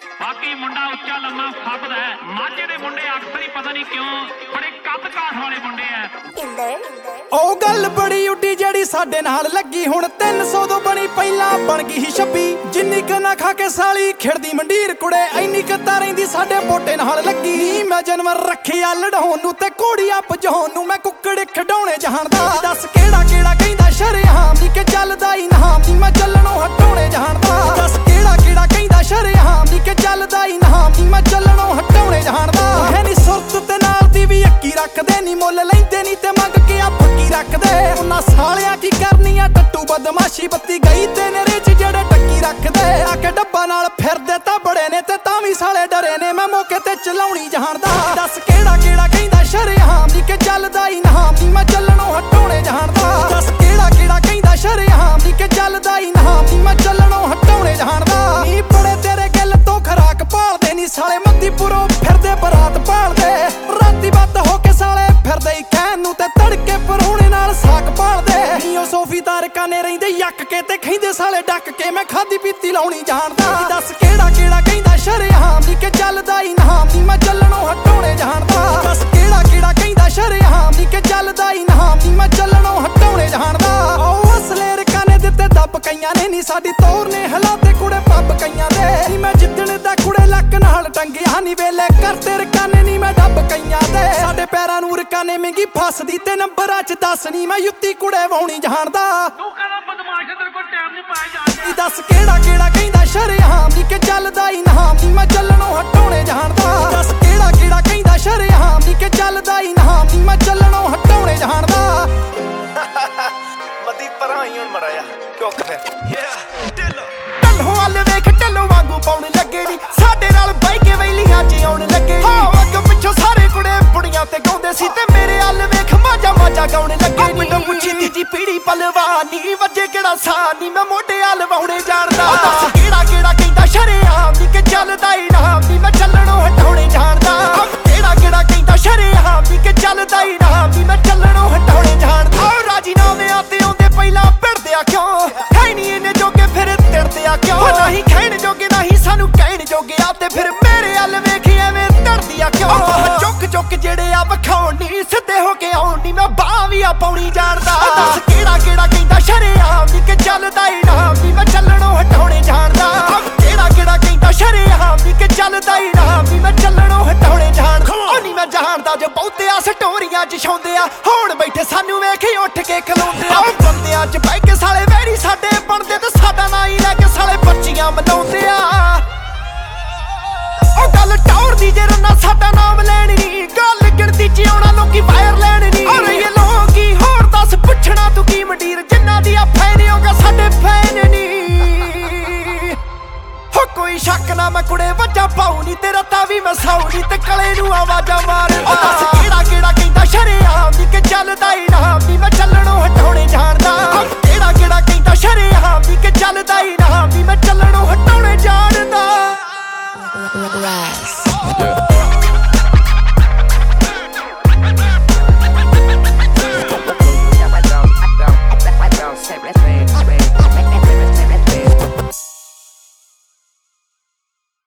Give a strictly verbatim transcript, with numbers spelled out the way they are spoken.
बाकी मुंडा उच्चा लम्मा फबदा है। माझे दे मुंडे अक्सर ही पता नहीं क्यों बड़े कद काठ वाले मुंडे है। ओ गल बड़ी उड्डी जड़ी साडे नाल लगी हुण तीन सौ तो बनी पहला बन गई ही छब्बी। जिन्नी क ना खा के साली खिड़दी मंडीर कुड़े इन्नी क तां रहिंदी साडे पोटे नाल लगी। मैं जानवर रखिया लड़ाउण नूं ते घोड़ियां भजाउण नूं मैं कुक्कड़ खिडौणे जहानदा। दस केड़ा केड़ा कहिंदा शरेआम नी के चलदा इनाम नी मैं चलणों हटौणे जहानदा। दस केड़ा केड़ा कहिंदा शरेआम नी के चलदा इनाम नी मैं चलणों हटौणे जहानदा। है नी सुरत ते नाल दी भी अक्की रखदे नी मुੱਲ लैंदे नी ते मंग के आ पक्की रखदे। उन्हां सालियां की करनी आ टट्टू बदमाशी बत्ती गई ते नेरे च जेड़े टक्की रखदे। आके डब्बा नाल फिरदे तां बड़े ने ते तां वी साले डरे ने मैं मौके ते चलाउणी जहानदा। दस केड़ा केड़ा कहिंदा शरेआम नी के चलदा इनाम नी मैं चलणों हटौणे जहानदा। दस केड़ा केड़ा कहिंदा शरेआम नी के चलदा इनाम नी मैं चलणों हटौणे जहानदा। नी बड़े तेरे गिल तो खराक भालदे नी साले मद्दीपुरों फिरदे बरात भालदे। राती बद हो के साले फिरदे ही कहन नूं ते तड़के परौणे नाल साक भालदे। नी ओ सोफीदार काने रहिंदे यक के ते खहिंदे साले डक के मैं खादी पीती लाउणी जहानदा। दस केड़ा केड़ा कहिंदा शरेआम नी के चलदा इनाम नी मैं चलणों हटौणे जहानदा। दस केड़ा केड़ा कहिंदा शरेआम नी के चलदा इनाम नी मैं चलणों हटौणे जहानदा। ओ असलेर काने दित्ते दब कईयां ने नी साडी तौर ने हलाते कुड़े पब कईयां दे। नी मैं जिद्दण दा कुड़े लक नाल टंगिया नी वेले करते रकाने नी मैं डब कईयां दे। साडे पैरां नूं रकाने मिंगी फसदी ते नंबरां च दस नी मैं युत्ती कुड़े वाउणी जहानदा। तू कहदा बदमाश तेरे कोल टाइम नहीं पाया जांदा। दस केड़ा केड़ा कहिंदा शरेआम नी के चलदा इनाम नी मैं चलणों हटौणे जहानदा। दस केड़ा केड़ा कहिंदा शरेआम नी के चलदा इनाम नी मैं चलणों हटौणे जहानदा। मदी पराई हुण मड़ा जा चुक फिर ढल्लों वाल वेख ढल्लों वांगू पाउण लगे नी साडे नाल बाई के वैलियां च आउण लगे। हाँ अग पिछों सारे कुड़े बुड़ियां ते गाउंदे सी ते मेरे हाल वेख माजा माजा गाउण लगे। मिंटों पुछी तीजी पीढ़ी पलवानी वजे केड़ा सानी मैं मोढे हाल वाउणे जाणदा। दस केड़ा केड़ा कहिंदा शरेआम नी के चलदा इनाम नी मैं चलणों हटौणे जाणदा। केड़ा केड़ा कहिंदा शरेआम नी के चलदा इनाम नी मैं चलणों हटौणे जाणदा। राजीनामे आते आउंदे पहिलां भिड़दे आ क्यों है नी इन्ने जोगे फिर तिड़दे आ क्यों। नहीं खैण जोगे नहीं सानू कहण जोगे आते फिर मेरे हल वेख एवें धड़दी आ क्यों। चुक चुक जेड़े आ वखाउण नी सिद्धे हो के आउण नी मैं बाह वी आ पाउणी जाणदा। दस केड़ा केड़ा कहिंदा शरेआम नी के चलदा इनाम नी मैं चलणों हटौणे जाणदा। केड़ा केड़ा कहिंदा शरेआम नी के चलदा इनाम नी मैं चलणों हटौणे जाणदा। ओ नी मैं जाणदा जो बहुते आ स्टोरियां च छाउंदे आ हुण बैठे सानू वेख उठ के खलोंदे आ। बंदियां च बह के साले वैरी साडे बनदे ते साडा नां ही लैके साले पर्चियां मनाउंदे आ। ओ गल टौर दी जे रन्ना साडा नाम लैण नी गल गिणती च आउणा लोकी वायर लैण नी। और ये लोकी होर दस पुछना तू की मंडीर जिन्ना दी आ फैन होगा साडे फैन नी। हो कोई शक ना मैं कुड़े वज्जा पाऊ नी तेरा तावी मैं साऊ नी ते कले नूं आवाजां मार। ओ दस केड़ा